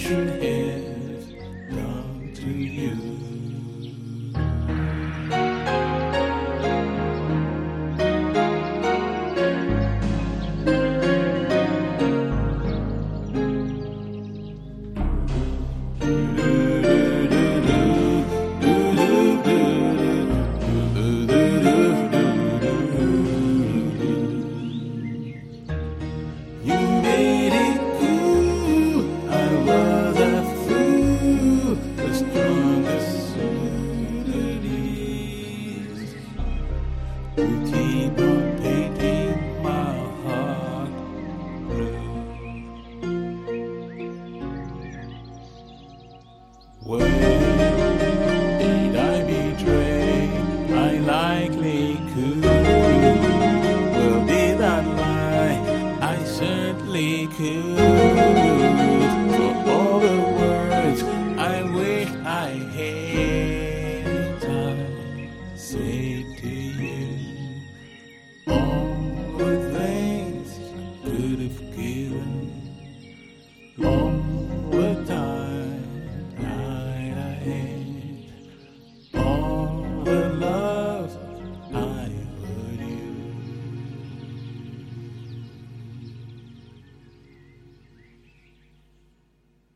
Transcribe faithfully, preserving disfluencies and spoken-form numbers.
should have done to you. You made it cool. I was a fool. The strongest suit it is to keep on painting my heart blue. Well, did I betray? I likely could. Well, did I lie? I certainly could. For all the words I wish I had time say to you.